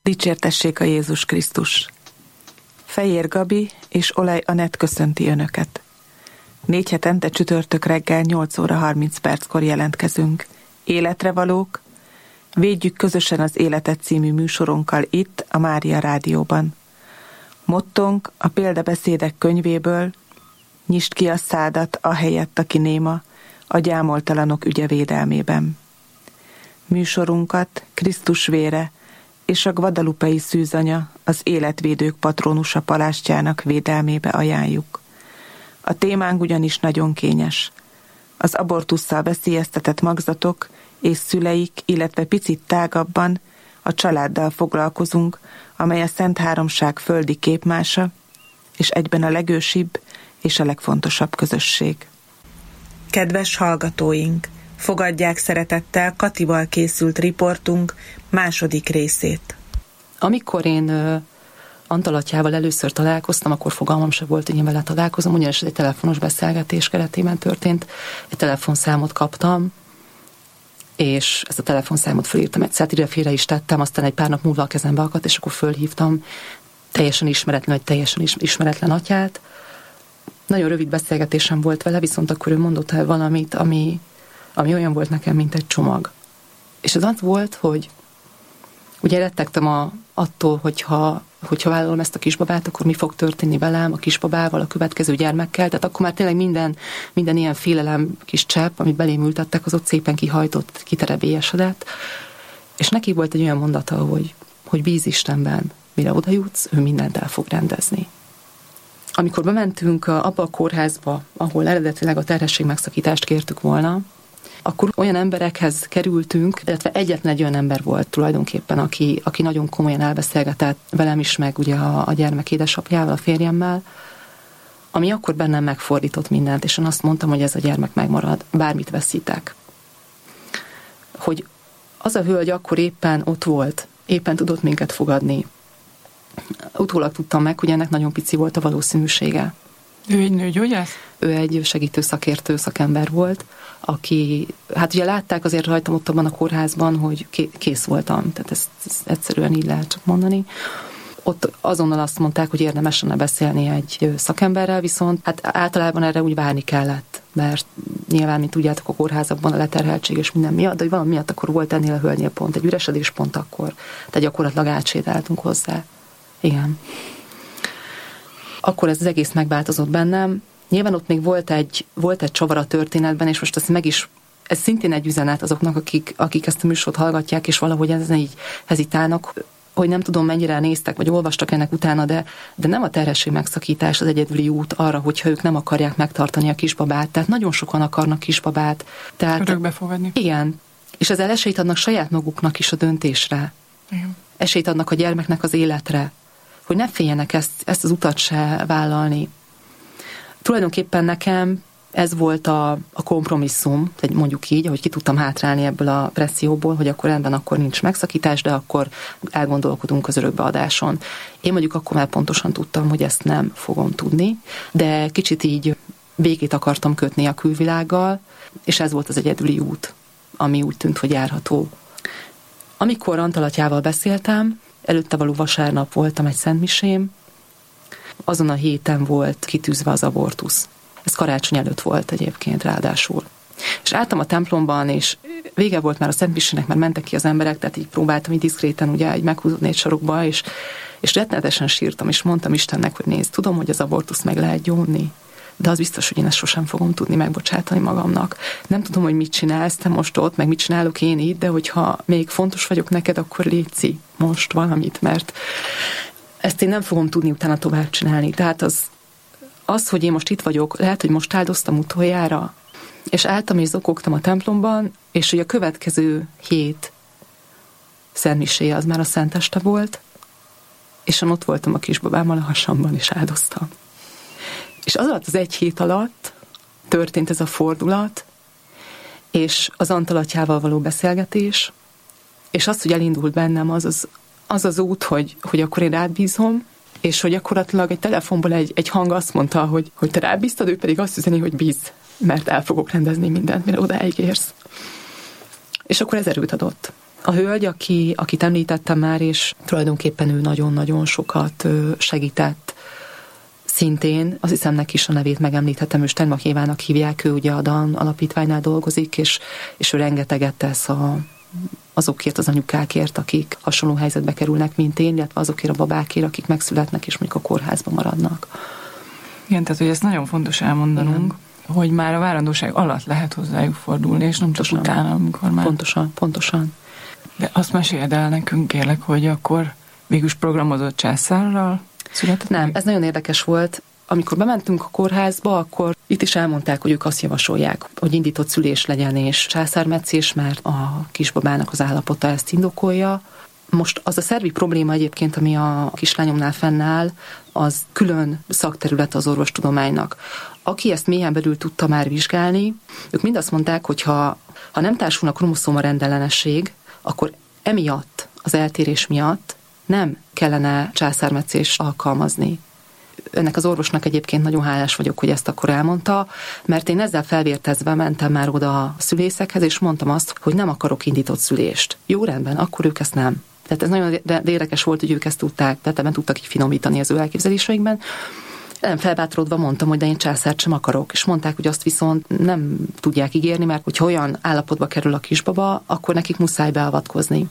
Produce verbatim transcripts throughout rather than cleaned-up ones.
Dicsértessék a Jézus Krisztus! Fejér Gabi és Olej Anett köszönti Önöket. Négy hetente csütörtök reggel nyolc óra harminc perckor jelentkezünk. Életre valók, védjük közösen az életet című műsorunkkal itt, a Mária Rádióban. Mottónk a példabeszédek könyvéből: nyisd ki a szádat ahelyett, aki néma, a gyámoltalanok ügye védelmében. Műsorunkat Krisztus vére és a guadalupei szűzanya, az életvédők patronusa palástjának védelmébe ajánljuk. A témánk ugyanis nagyon kényes. Az abortusszal veszélyeztetett magzatok és szüleik, illetve picit tágabban a családdal foglalkozunk, amely a Szent Háromság földi képmása, és egyben a legősibb és a legfontosabb közösség. Kedves hallgatóink! Fogadják szeretettel Katival készült riportunk második részét. Amikor én uh, Antal atyával először találkoztam, akkor fogalmam sem volt, hogy én vele találkozom, ugyanis egy telefonos beszélgetés keretében történt. Egy telefonszámot kaptam, és ezt a telefonszámot fölírtam, egy szátirefére is tettem, aztán egy pár nap múlva a kezembe akadt, és akkor fölhívtam teljesen ismeretlen, vagy teljesen ismeretlen atyát. Nagyon rövid beszélgetésem volt vele, viszont akkor ő mondott el valamit, ami ami olyan volt nekem, mint egy csomag. És az az volt, hogy ugye rettegtem a, attól, hogyha, hogyha vállalom ezt a kisbabát, akkor mi fog történni velem, a kisbabával, a következő gyermekkel. Tehát akkor már tényleg minden, minden ilyen félelem kis csepp, amit belém ültettek, az ott szépen kihajtott, kiterebélyesedett. És neki volt egy olyan mondata, hogy, hogy bíz Istenben, mire oda jutsz, ő mindent el fog rendezni. Amikor bementünk abba a kórházba, ahol eredetileg a terhesség megszakítást kértük volna, akkor olyan emberekhez kerültünk, illetve egyetlen egy olyan ember volt tulajdonképpen, aki, aki nagyon komolyan elbeszélgetett velem is, meg ugye a, a gyermek édesapjával, a férjemmel, ami akkor bennem megfordított mindent, és én azt mondtam, hogy ez a gyermek megmarad, bármit veszítek. Hogy az a hölgy akkor éppen ott volt, éppen tudott minket fogadni. Utólag tudtam meg, hogy ennek nagyon pici volt a valószínűsége. Ő egy nőgyógyász? Ő egy segítő szakértő szakember volt, aki, hát ugye látták azért rajtam ott abban a kórházban, hogy kész voltam, tehát ezt, ezt egyszerűen így lehet csak mondani. Ott azonnal azt mondták, hogy érdemes lenne beszélni egy szakemberrel, viszont hát általában erre úgy várni kellett, mert nyilván, mint tudjátok, a kórházakban a leterheltség és minden miatt, de valami miatt akkor volt ennél a hölgynél pont, egy üresedés pont akkor, tehát gyakorlatilag átsétáltunk hozzá. Igen. Akkor ez az egész megváltozott bennem. Nyilván ott még volt egy, volt egy csavar a történetben, és most ezt meg is, ez szintén egy üzenet azoknak, akik, akik ezt a műsort hallgatják, és valahogy ezen így hezitálnak, hogy nem tudom, mennyire néztek, vagy olvastak ennek utána, de, de nem a terhesség megszakítás az egyedüli út arra, hogyha ők nem akarják megtartani a kisbabát. Tehát nagyon sokan akarnak kisbabát. Tehát, örökbe fogadni. Igen. És ezzel esélyt adnak saját maguknak is a döntésre. Igen. Esélyt adnak a gyermeknek az életre. Hogy ne féljenek ezt, ezt az utat se vállalni. Tulajdonképpen nekem ez volt a, a kompromisszum, mondjuk így, hogy ki tudtam hátrálni ebből a presszióból, hogy akkor rendben, akkor nincs megszakítás, de akkor elgondolkodunk az örökbeadáson. Én mondjuk akkor már pontosan tudtam, hogy ezt nem fogom tudni, de kicsit így békét akartam kötni a külvilággal, és ez volt az egyedüli út, ami úgy tűnt, hogy járható. Amikor Antal atyával beszéltem, előtte való vasárnap voltam egy szentmisém, azon a héten volt kitűzve az abortusz. Ez karácsony előtt volt egyébként ráadásul. És álltam a templomban, és vége volt már a szentmisének, már mentek ki az emberek, tehát így próbáltam így diszkréten ugye így meghúzni egy sarokba, és, és rettenetesen sírtam, és mondtam Istennek, hogy nézd, tudom, hogy az abortusz meg lehet gyónni, de az biztos, hogy én ezt sosem fogom tudni megbocsátani magamnak. Nem tudom, hogy mit csinálsz te most ott, meg mit csinálok én itt, de hogyha még fontos vagyok neked, akkor létszi most valamit, mert ezt én nem fogom tudni utána tovább csinálni. Tehát az, az, hogy én most itt vagyok, lehet, hogy most áldoztam utoljára, és álltam és zokogtam a templomban, és hogy a következő hét szentmiséje az már a szenteste volt, és én ott voltam a kisbabámmal a hasamban, és áldoztam. És az alatt az egy hét alatt történt ez a fordulat, és az Antal atyával való beszélgetés, és az, hogy elindult bennem az az, az, az út, hogy, hogy akkor én rád bízom, és hogy gyakorlatilag egy telefonból egy, egy hang azt mondta, hogy, hogy te rábíztad, ő pedig azt üzeni, hogy bíz, mert el fogok rendezni mindent, mire odáig érsz. És akkor ez erőt adott, A hölgy, aki, akit említettem már, és tulajdonképpen ő nagyon-nagyon sokat segített, szintén, azt hiszem neki is a nevét megemlíthetem, ő Steinbach Évának hívják, ő ugye a Dan alapítványnál dolgozik, és, és ő rengeteget tesz a, azokért az anyukákért, akik hasonló helyzetbe kerülnek, mint én, illetve azokért a babákért, akik megszületnek, és mondjuk a kórházban maradnak. Igen, tehát hogy ezt nagyon fontos elmondanunk, igen, hogy már a várandóság alatt lehet hozzájuk fordulni, és nem csak utána, amikor már... Pontosan, pontosan. De azt meséld el nekünk, kérlek, hogy akkor végülis programozott császárral született? Nem, ez nagyon érdekes volt. Amikor bementünk a kórházba, akkor itt is elmondták, hogy ők azt javasolják, hogy indított szülés legyen és császármetszés, mert a kisbabának az állapota ezt indokolja. Most az a szervi probléma egyébként, ami a kislányomnál fennáll, az külön szakterület az orvostudománynak. Aki ezt mélyen belül tudta már vizsgálni, ők mind azt mondták, hogy ha, ha nem társulna kromoszóma rendellenesség, akkor emiatt, az eltérés miatt nem kellene császármetszést alkalmazni. Ennek az orvosnak egyébként nagyon hálás vagyok, hogy ezt akkor elmondta, mert én ezzel felvértezve mentem már oda a szülészekhez, és mondtam azt, hogy nem akarok indított szülést. Jó, rendben, akkor ők ezt nem. Tehát ez nagyon érdekes volt, hogy ők ezt tudták, tehát ebben tudtak így finomítani az ő elképzeléseikben. Nem felbátorodva mondtam, hogy de én császárt sem akarok, és mondták, hogy azt viszont nem tudják ígérni, mert hogyha olyan állapotba kerül a kisbaba, akkor nekik muszáj beavatkozni.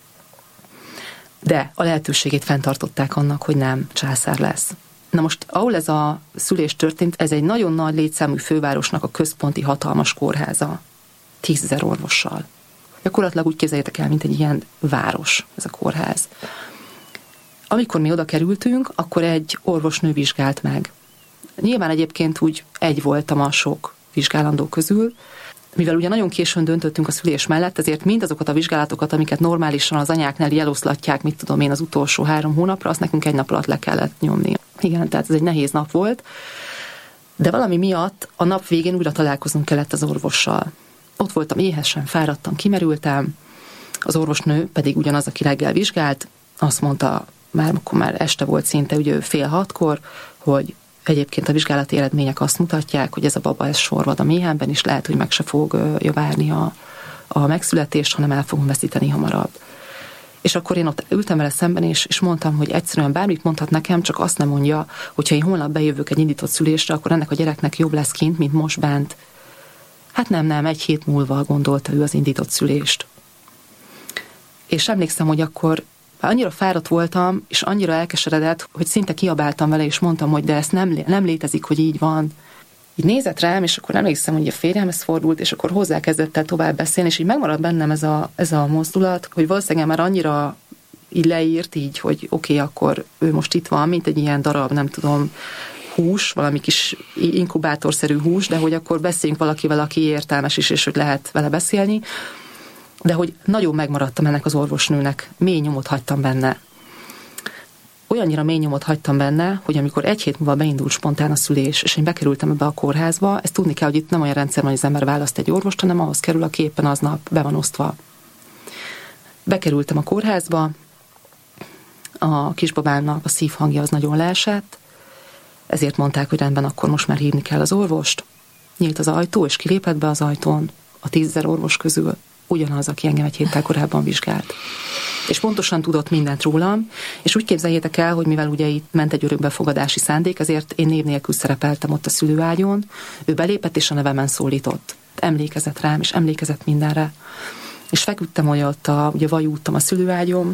De a lehetőségét fenntartották annak, hogy nem császár lesz. Na most, ahol ez a szülés történt, ez egy nagyon nagy létszámú fővárosnak a központi hatalmas kórháza. Tízezer orvossal. Gyakorlatilag úgy képzeljétek el, mint egy ilyen város ez a kórház. Amikor mi oda kerültünk, akkor egy orvosnő vizsgált meg. Nyilván egyébként úgy egy voltam a sok vizsgálandó közül, mivel ugye nagyon későn döntöttünk a szülés mellett, ezért mindazokat a vizsgálatokat, amiket normálisan az anyáknál eloszlatják, mit tudom én, az utolsó három hónapra, azt nekünk egy nap alatt le kellett nyomni. Igen, tehát ez egy nehéz nap volt, de valami miatt a nap végén újra találkoznunk kellett az orvossal. Ott voltam éhesen, fáradtam, kimerültem, az orvosnő pedig ugyanaz, aki reggel vizsgált, azt mondta, már akkor már este volt szinte, ugye fél hatkor, hogy egyébként a vizsgálati eredmények azt mutatják, hogy ez a baba ez sorvad a méhenben, és lehet, hogy meg se fogja várni a, a megszületést, hanem el fogom veszíteni hamarabb. És akkor én ott ültem vele szemben, és, és mondtam, hogy egyszerűen bármit mondhat nekem, csak azt nem mondja, hogyha én holnap bejövök egy indított szülésre, akkor ennek a gyereknek jobb lesz kint, mint most bent. Hát nem, nem, egy hét múlva gondolta ő az indított szülést. És emlékszem, hogy akkor annyira fáradt voltam, és annyira elkeseredett, hogy szinte kiabáltam vele, és mondtam, hogy de ez nem, nem létezik, hogy így van. Így nézett rám, és akkor emlékszem, hogy a férjemhez fordult, és akkor hozzá kezdett el tovább beszélni, és így megmaradt bennem ez a, ez a mozdulat, hogy valószínűleg már annyira így leírt, így, hogy oké, okay, akkor ő most itt van, mint egy ilyen darab, nem tudom, hús, valami kis inkubátorszerű hús, de hogy akkor beszéljünk valakivel, aki értelmes is, és hogy lehet vele beszélni. De hogy nagyon megmaradtam ennek az orvosnőnek, mély nyomot hagytam benne. Olyannyira mély nyomot hagytam benne, hogy amikor egy hét múlva beindult spontán a szülés, és én bekerültem ebbe a kórházba, ezt tudni kell, hogy itt nem olyan rendszer van, hogy az ember választ egy orvost, hanem ahhoz kerül, aki éppen aznap be van osztva. Bekerültem a kórházba, a kisbabámnak a szívhangja az nagyon leesett, ezért mondták, hogy rendben, akkor most már hívni kell az orvost. Nyílt az ajtó, és kilépett be az ajtón a tízezer orvos közül ugyanaz, aki engem egy héttel korábban vizsgált. És pontosan tudott mindent rólam, és úgy képzeljétek el, hogy mivel ugye itt ment egy örökbefogadási szándék, ezért én név nélkül szerepeltem ott a szülőágyon, ő belépett és a nevemen szólított. Emlékezett rám, és emlékezett mindenre. És feküdtem olyan ott, a, ugye vajúdtam a szülőágyon,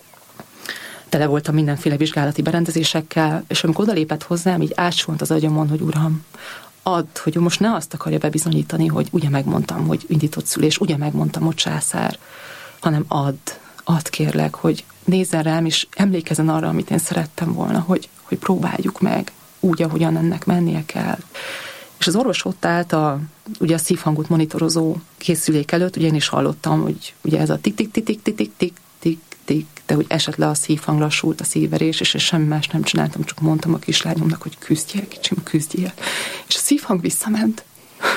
tele voltam mindenféle vizsgálati berendezésekkel, és amikor odalépett hozzám, így átsuhant az agyamon, hogy uram, add, hogy most ne azt akarja bebizonyítani, hogy ugye megmondtam, hogy indított szülés, ugye megmondtam, hogy császár, hanem add, add kérlek, hogy nézzen rám, és emlékezzen arra, amit én szerettem volna, hogy, hogy próbáljuk meg úgy, ahogyan ennek mennie kell. És az orvos ott állt a, ugye a szívhangot monitorozó készülék előtt, ugye én is hallottam, hogy ugye ez a tik-tik-tik-tik-tik-tik-tik, de hogy esett le a szívhang, lassult a szívverés, és semmi más nem csináltam, csak mondtam a kislányomnak, hogy küzdjél, kicsim, küzdjél. És a szívhang visszament.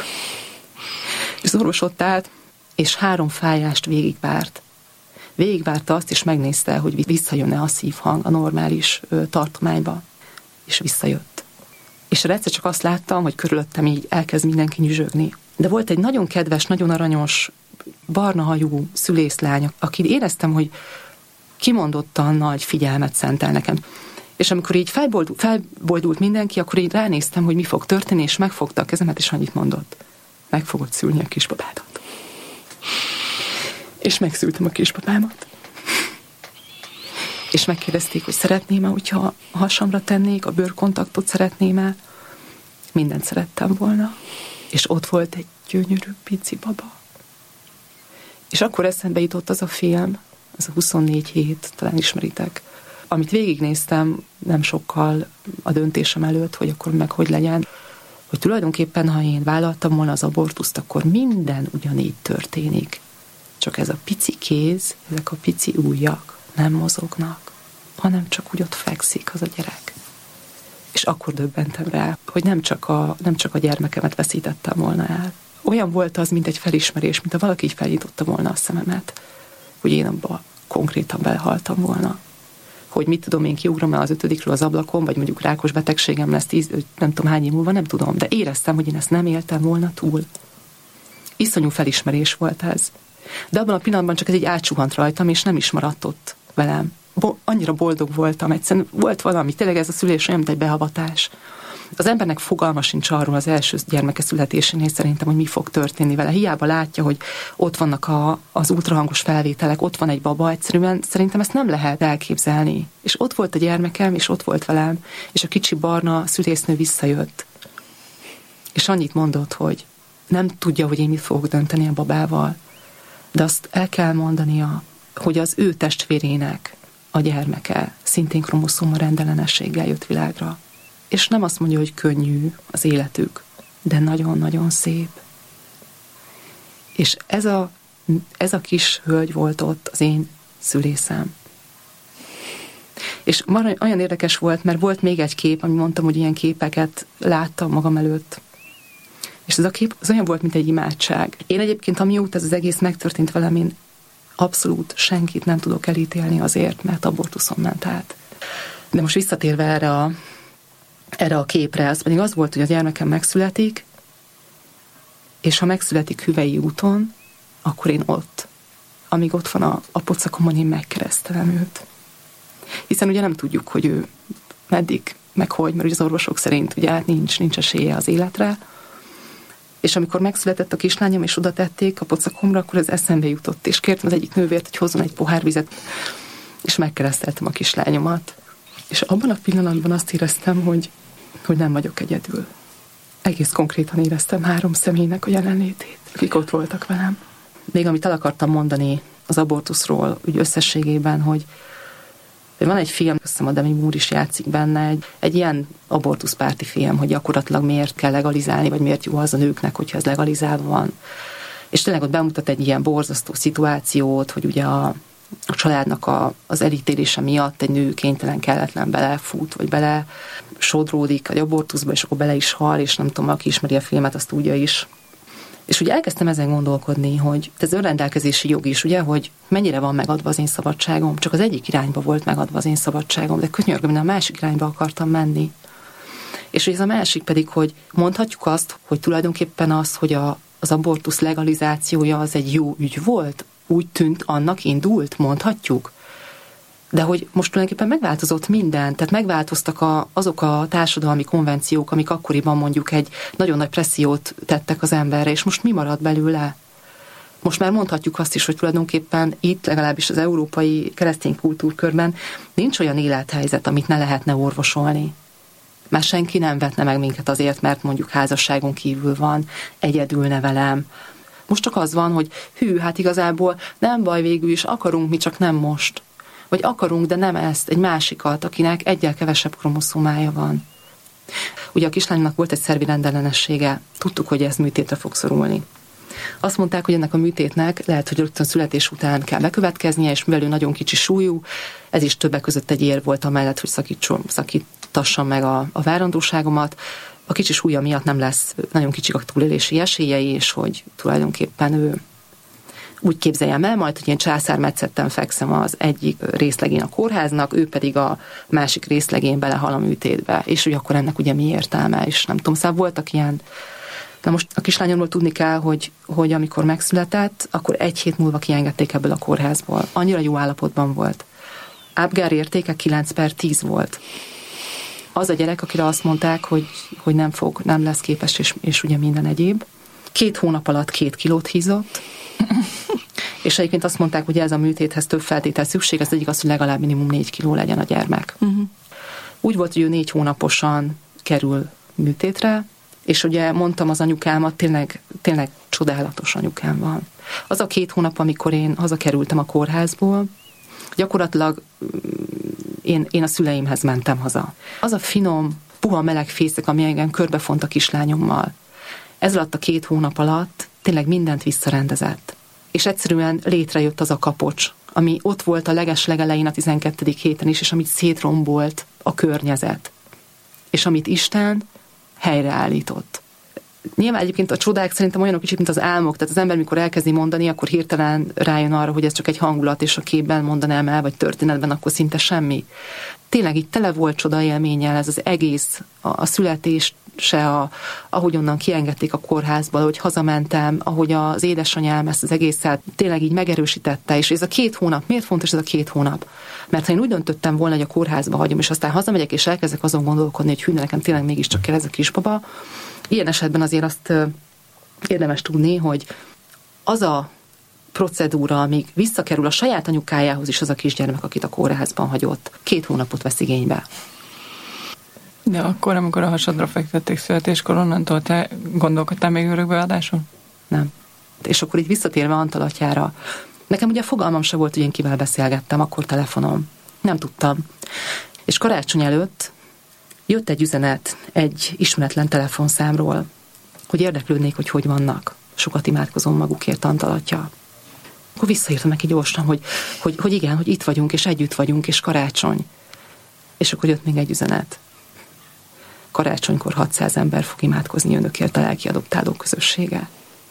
És az orvos ott állt, és három fájást végigvárt. Végigvárta azt, és megnézte, hogy visszajön-e a szívhang a normális tartományba. És visszajött. És egyszer csak azt láttam, hogy körülöttem így elkezd mindenki nyüzsögni. De volt egy nagyon kedves, nagyon aranyos barna hajú szülészlány, aki éreztem, hogy kimondottan nagy figyelmet szentel nekem. És amikor így felboldult, felboldult mindenki, akkor így ránéztem, hogy mi fog történni, és megfogta a kezemet, és annyit mondott. Meg fogod szülni a kisbabádat. És megszültem a kisbabámat. És megkérdezték, hogy szeretném-e, hogyha a hasamra tennék, a bőrkontaktot szeretném-e. Mindent szerettem volna. És ott volt egy gyönyörű pici baba. És akkor eszembe jutott az a film, az a huszonnégy hét, talán ismeritek, amit végignéztem nem sokkal a döntésem előtt, hogy akkor meg hogy legyen, hogy tulajdonképpen, ha én vállaltam volna az abortuszt, akkor minden ugyanígy történik. Csak ez a pici kéz, ezek a pici ujjak nem mozognak, hanem csak úgy ott fekszik az a gyerek. És akkor döbbentem rá, hogy nem csak a, nem csak a gyermekemet veszítettem volna el. Olyan volt az, mint egy felismerés, mint ha valaki így felnyitotta volna a szememet, hogy én abba konkrétan belehaltam volna. Hogy mit tudom, én kiugrom-e az ötödikről az ablakon, vagy mondjuk rákos betegségem lesz tíz, nem tudom hány év múlva, nem tudom, de éreztem, hogy én ezt nem éltem volna túl. Iszonyú felismerés volt ez. De abban a pillanatban csak ez így átsuhant rajtam, és nem is maradt ott velem. Bo- annyira boldog voltam, egyszerűen volt valami, tényleg ez a szülés olyan, mint egy beavatás. Az embernek fogalma sincs arról az első gyermeke születésénél szerintem, hogy mi fog történni vele. Hiába látja, hogy ott vannak a, az ultrahangos felvételek, ott van egy baba, egyszerűen szerintem ezt nem lehet elképzelni. És ott volt a gyermekem, és ott volt velem, és a kicsi barna szülésznő visszajött. És annyit mondott, hogy nem tudja, hogy én mit fogok dönteni a babával, de azt el kell mondania, hogy az ő testvérének a gyermeke szintén kromoszóma rendellenességgel jött világra. És nem azt mondja, hogy könnyű az életük, de nagyon-nagyon szép. És ez a, ez a kis hölgy volt ott az én szülészem. És olyan érdekes volt, mert volt még egy kép, ami mondtam, hogy ilyen képeket láttam magam előtt. És ez a kép az olyan volt, mint egy imádság. Én egyébként, amióta ez az egész megtörtént velem, én abszolút senkit nem tudok elítélni azért, mert abortuszon ment át. De most visszatérve erre a erre a képre, az pedig az volt, hogy a gyermekem megszületik, és ha megszületik hüvei úton, akkor én ott, amíg ott van a, a pocakomon, én megkeresztelem őt. Hiszen ugye nem tudjuk, hogy ő meddig, meg hogy, mert ugye az orvosok szerint ugye hát nincs, nincs esélye az életre, és amikor megszületett a kislányom, és oda tették a pocakomra, akkor ez eszembe jutott, és kértem az egyik nővért, hogy hozzon egy pohár vizet, és megkereszteltem a kislányomat. És abban a pillanatban azt éreztem, hogy, hogy nem vagyok egyedül. Egész konkrétan éreztem három személynek a jelenlétét, akik ott voltak velem. Még amit el akartam mondani az abortuszról, úgy összességében, hogy van egy film, azt hiszem a Demi Moore is játszik benne, egy, egy ilyen abortuszpárti film, hogy gyakorlatilag miért kell legalizálni, vagy miért jó az a nőknek, hogyha ez legalizálva van. És tényleg ott bemutat egy ilyen borzasztó szituációt, hogy ugye a a családnak a, az elítélése miatt egy nő kénytelen, kelletlen belefut, vagy bele sodródik egy abortuszba, és akkor bele is hal, és nem tudom, aki ismeri a filmet, azt tudja is. És ugye elkezdtem ezen gondolkodni, hogy ez önrendelkezési jog is, ugye, hogy mennyire van megadva az én szabadságom. Csak az egyik irányba volt megadva az én szabadságom, de könyörgöm, én a másik irányba akartam menni. És ez a másik pedig, hogy mondhatjuk azt, hogy tulajdonképpen az, hogy a, az abortusz legalizációja az egy jó ügy volt, úgy tűnt, annak indult, mondhatjuk. De hogy most tulajdonképpen megváltozott minden, tehát megváltoztak a, azok a társadalmi konvenciók, amik akkoriban mondjuk egy nagyon nagy pressziót tettek az emberre, és most mi marad belőle? Most már mondhatjuk azt is, hogy tulajdonképpen itt, legalábbis az európai keresztény kultúrkörben nincs olyan élethelyzet, amit ne lehetne orvosolni. Már senki nem vetne meg minket azért, mert mondjuk házasságon kívül van, egyedül nevelem. Most csak az van, hogy hű, hát igazából nem baj, végül is akarunk, mi csak nem most. Vagy akarunk, de nem ezt, egy másikat, akinek egyel kevesebb kromoszómája van. Ugye a kislánynak volt egy szervi rendellenessége, tudtuk, hogy ez műtétre fog szorulni. Azt mondták, hogy ennek a műtétnek lehet, hogy rögtön születés után kell bekövetkeznie, és mivel ő nagyon kicsi súlyú, ez is többek között egy ér volt amellett, hogy szakítson, szakítassam meg a, a várandóságomat. A kicsi súlya miatt nem lesz nagyon kicsik a túlélési esélyei, és hogy tulajdonképpen ő úgy képzeljem el majd, hogy én császármetszetten fekszem az egyik részlegén a kórháznak, ő pedig a másik részlegén belehal a műtétbe, és hogy akkor ennek ugye mi értelme, és nem tudom, szóval voltak ilyen Na most a kislányomról tudni kell, hogy, hogy amikor megszületett, akkor egy hét múlva kiengedték ebből a kórházból. Annyira jó állapotban volt. Apgar értéke kilenc per tíz volt. Az a gyerek, akire azt mondták, hogy, hogy nem fog, nem lesz képes, és, és ugye minden egyéb. Két hónap alatt két kilót hízott, és egyébként azt mondták, hogy ez a műtéthez több feltétel szükség, az egyik az, hogy legalább minimum négy kiló legyen a gyermek. Uh-huh. Úgy volt, hogy ő négy hónaposan kerül műtétre, és ugye mondtam az anyukámat, tényleg, tényleg csodálatos anyukám van. Az a két hónap, amikor én hazakerültem a kórházból, gyakorlatilag én, én a szüleimhez mentem haza. Az a finom, puha meleg fészek, ami engem körbefont a kislányommal, ez alatt a két hónap alatt tényleg mindent visszarendezett. És egyszerűen létrejött az a kapocs, ami ott volt a leges legelején a tizenkettedik héten is, és amit szétrombolt a környezet. És amit Isten helyreállított. Nyilván egyébként a csodák szerintem olyanok kicsit, mint az álmok, tehát az ember, mikor elkezdi mondani, akkor hirtelen rájön arra, hogy ez csak egy hangulat, és a képben mondanám el, vagy történetben, akkor szinte semmi. Tényleg itt tele volt csoda élménnyel, ez az egész, a, a születés se, a, ahogy onnan kiengedték a kórházból, ahogy hazamentem, ahogy az édesanyám ezt az egészet tényleg így megerősítette, és ez a két hónap, miért fontos ez a két hónap? Mert ha én úgy döntöttem volna, hogy a kórházba hagyom, és aztán hazamegyek, és elkezdek azon gondolkodni, hogy hű, nekem tényleg mégiscsak kell ez a kisbaba, ilyen esetben azért azt érdemes tudni, hogy az a procedúra, amíg visszakerül a saját anyukájához is az a kisgyermek, akit a kórházban hagyott, két hónapot vesz igénybe. De akkor, amikor a hasadra fektették születéskor, onnantól te gondolkodtál még örökbeadáson? Nem. És akkor így visszatérve Antal atyára, nekem ugye fogalmam se volt, hogy én kivel beszélgettem, akkor telefonom. Nem tudtam. És karácsony előtt jött egy üzenet egy ismeretlen telefonszámról, hogy érdeklődnék, hogy hogy vannak. Sokat imádkozom magukért, Antal atya. Akkor visszaírtam neki gyorsan, hogy, hogy, hogy igen, hogy itt vagyunk, és együtt vagyunk, és karácsony. És akkor jött még egy üzenet. Karácsonykor hatszáz ember fog imádkozni önökért, a lelki adoptálók közössége.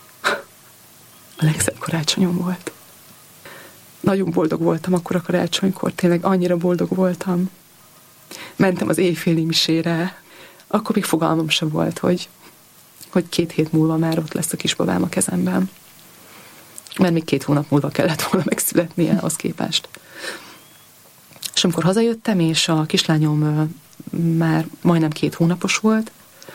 A legszebb karácsonyom volt. Nagyon boldog voltam akkor a karácsonykor, tényleg annyira boldog voltam. Mentem az éjféli misére, akkor még fogalmam sem volt, hogy, hogy két hét múlva már ott lesz a kisbabám a kezemben. Mert még két hónap múlva kellett volna megszületnie az képest. És amikor hazajöttem, és a kislányom már majdnem két hónapos volt,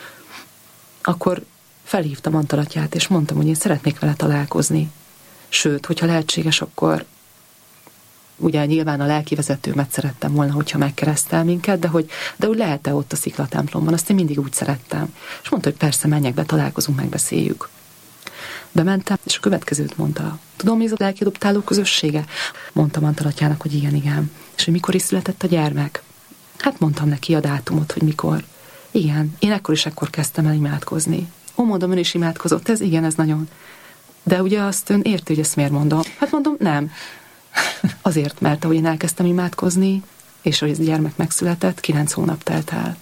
akkor felhívtam Antal atyát, és mondtam, hogy én szeretnék vele találkozni. Sőt, hogyha lehetséges, akkor ugye nyilván a lelkivezetőmet szerettem volna, hogyha megkeresztel minket, de hogy, de hogy lehet-e ott a sziklatemplomban, azt én mindig úgy szerettem. És mondta, hogy persze, menjek be, találkozunk, megbeszéljük. Bementem, és a következőt mondta. Tudom, mi ez a lelki adoptáló közössége? Mondtam Antal atyának, hogy igen, igen. És hogy mikor is született a gyermek? Hát mondtam neki a dátumot, hogy mikor. Igen, én ekkor is ekkor kezdtem el imádkozni. Ó, mondom, ön is imádkozott, ez igen, ez nagyon. De ugye azt ön érti, hogy ezt miért mondom? Hát mondom, nem. Azért, mert ahogy én elkezdtem imádkozni, és hogy ez a gyermek megszületett, kilenc hónap telt el.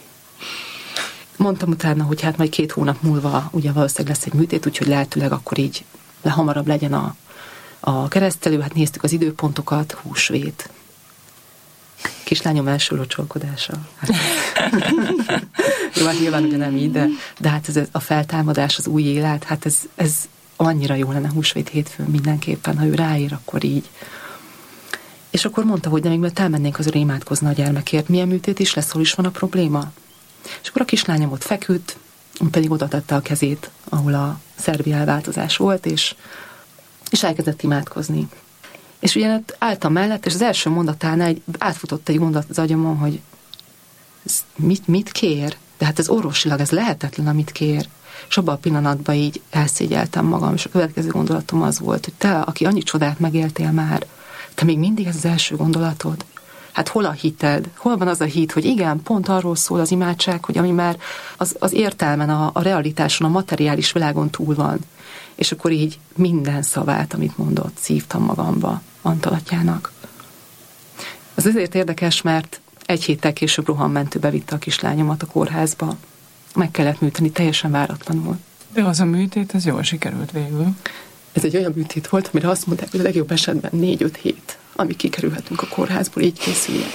Mondtam utána, hogy hát majd két hónap múlva ugye valószínűleg lesz egy műtét, úgyhogy lehetőleg akkor így le hamarabb legyen a, a keresztelő. Hát néztük az időpontokat, húsvét. Kislányom első locsolkodása. Hát, jó, hát nyilván ugye nem így, de, de hát ez a feltámadás, az új élet, hát ez, ez annyira jó lenne húsvét hétfőn mindenképpen, ha ő ráér, akkor így. És akkor mondta, hogy de még mert elmennénk azért imádkozni a gyermekért, milyen műtét is lesz, hol is van a probléma. És akkor a kislányom ott feküdt, pedig oda tette a kezét, ahol a szervi elváltozás volt, és, és elkezdett imádkozni. És ugye álltam mellett, és az első mondatánál egy, átfutott egy mondat az agyamon, hogy mit, mit kér? De hát ez orvosilag, ez lehetetlen, amit kér. És abban a pillanatban így elszégyeltem magam, és a következő gondolatom az volt, hogy te, aki annyi csodát megéltél már, te még mindig ez az első gondolatod? Hát hol a hited? Hol van az a hit, hogy igen, pont arról szól az imádság, hogy ami már az, az értelmen, a, a realitáson, a materiális világon túl van. És akkor így minden szavát, amit mondott, szívtam magamba Antal atyának. Ez azért érdekes, mert egy héttel később rohanmentőbe vitte a kislányomat a kórházba. Meg kellett műteni teljesen váratlanul. De az a műtét, ez jól sikerült végül. Ez egy olyan műtét volt, amire azt mondták, hogy a legjobb esetben négy-öt hét, amíg kikerülhetünk a kórházból, így készüljek.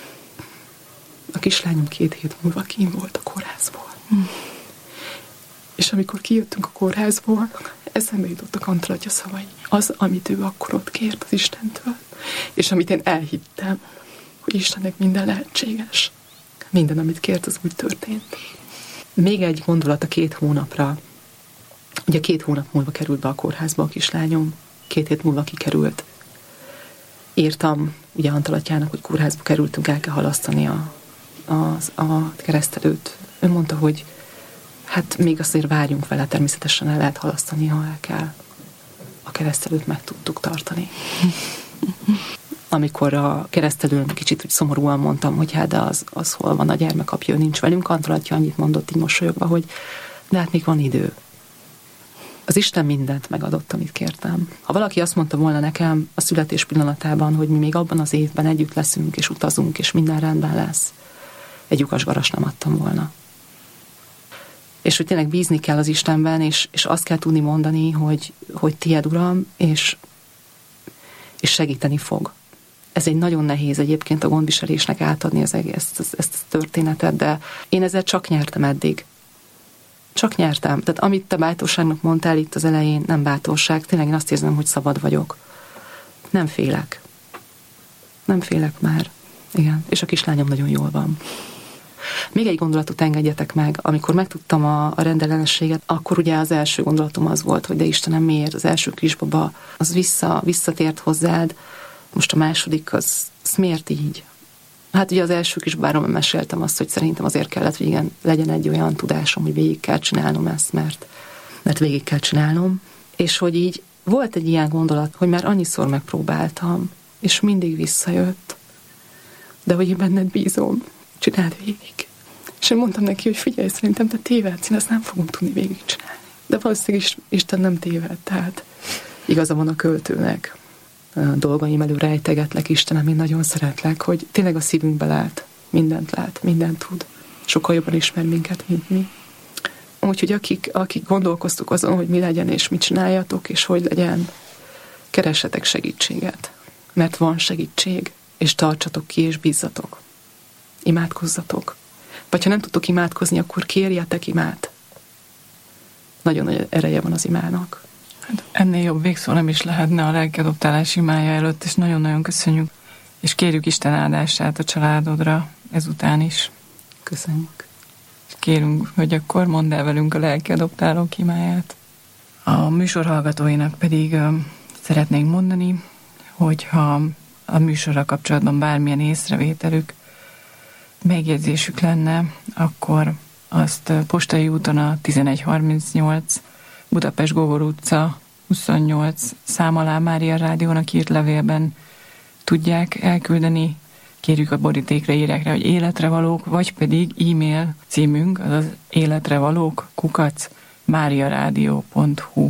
A kislányom két hét múlva kín volt a kórházból. Hm. És amikor kijöttünk a kórházból, eszembe jutott a kantalatja szavai. Az, amit ő akkor ott kért az Istentől, és amit én elhittem, hogy Istennek minden lehetséges. Minden, amit kért, az úgy történt. Még egy gondolat a két hónapra. Ugye két hónap múlva került be a kórházba a kislányom, két hét múlva kikerült. Írtam ugye Antalatjának, hogy kórházba kerültünk, el kell halasztani a, a, a keresztelőt. Ő mondta, hogy hát még azért várjunk vele, természetesen el lehet halasztani, ha el kell. A keresztelőt meg tudtuk tartani. Amikor a keresztelőn kicsit úgy szomorúan mondtam, hogy hát de az, az hol van a gyermek, apja, ő nincs velünk, Antalatja annyit mondott így mosolyogva, hogy de hát még van idő. Az Isten mindent megadott, amit kértem. Ha valaki azt mondta volna nekem a születés pillanatában, hogy mi még abban az évben együtt leszünk, és utazunk, és minden rendben lesz, egy lyukas garast nem adtam volna. És hogy tényleg bízni kell az Istenben, és, és azt kell tudni mondani, hogy, hogy tiéd, Uram, és, és segíteni fog. Ez egy nagyon nehéz egyébként a gondviselésnek átadni az egész, ezt, ezt a történetet, de én ezzel csak nyertem eddig. Csak nyertem. Tehát amit te bátorságnak mondtál itt az elején, nem bátorság. Tényleg én azt érzem, hogy szabad vagyok. Nem félek. Nem félek már. Igen. És a kislányom nagyon jól van. Még egy gondolatot engedjetek meg. Amikor megtudtam a, a rendellenességet, akkor ugye az első gondolatom az volt, hogy de Istenem, miért az első kisbaba az vissza, visszatért hozzád, most a második az, az miért így? Hát ugye az első kisbáromban meséltem azt, hogy szerintem azért kellett, hogy igen, legyen egy olyan tudásom, hogy végig kell csinálnom ezt, mert, mert végig kell csinálnom. És hogy így volt egy ilyen gondolat, hogy már annyiszor megpróbáltam, és mindig visszajött, de hogy én benned bízom, csináld végig. És én mondtam neki, hogy figyelj, szerintem te tévedsz, én ezt nem fogom tudni végigcsinálni. De valószínűleg is, Isten nem téved, tehát igaza van a költőnek. A dolgaim elő rejtegetlek, Istenem, én nagyon szeretlek, hogy tényleg a szívünkbe lát, mindent lát, mindent tud. Sokkal jobban ismer minket, mint mi. Úgyhogy akik, akik gondolkoztuk azon, hogy mi legyen és mit csináljatok, és hogy legyen, keressetek segítséget. Mert van segítség, és tartsatok ki, és bízzatok. Imádkozzatok. Vagy ha nem tudtok imádkozni, akkor kérjetek imát. Nagyon nagy ereje van az imának. Hát ennél jobb végszó nem is lehetne a lelkiadoptálás imája előtt, és nagyon-nagyon köszönjük, és kérjük Isten áldását a családodra ezután is. Köszönjük. És kérünk, hogy akkor mondd el velünk a lelkiadoptálók imáját. A műsor hallgatóinak pedig uh, szeretnénk mondani, hogyha a műsorra kapcsolatban bármilyen észrevételük, megjegyzésük lenne, akkor azt Postai úton a tizenegy harmincnyolc Budapest Gógor utca huszonnyolc szám alá Mária Rádiónak írt levélben tudják elküldeni. Kérjük a borítékra, írják rá, hogy életrevalók, vagy pedig e-mail címünk, azaz életrevalók kukac máriarádió pont hu.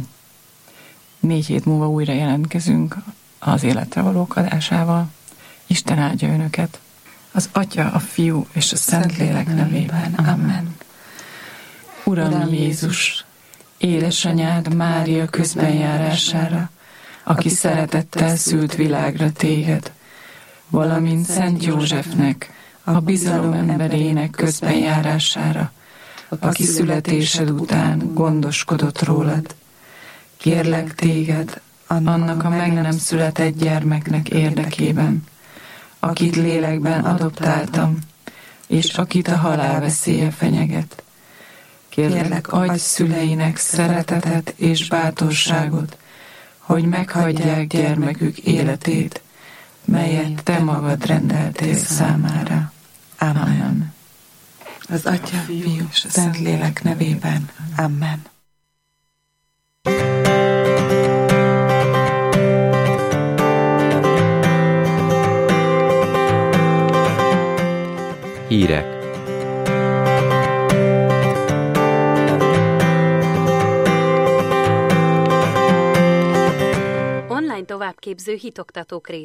Négy hét múlva újra jelentkezünk az életrevalók adásával. Isten áldja önöket! Az Atya, a Fiú és a Szentlélek nevében. Amen. Uram Jézus, édesanyád Mária közbenjárására, aki szeretettel szült világra téged, valamint Szent Józsefnek, a bizalom emberének közbenjárására, aki születésed után gondoskodott rólad. Kérlek téged, annak a meg nem született gyermeknek érdekében, akit lélekben adoptáltam, és akit a halál veszélye fenyeget. Kérlek, adj szüleinek szeretetet és bátorságot, hogy meghagyják gyermekük életét, melyet te magad rendeltél számára. Amen. Az Atya, Fiú és a Szentlélek nevében. Amen. Hírek. Online továbbképző hitoktatók rész.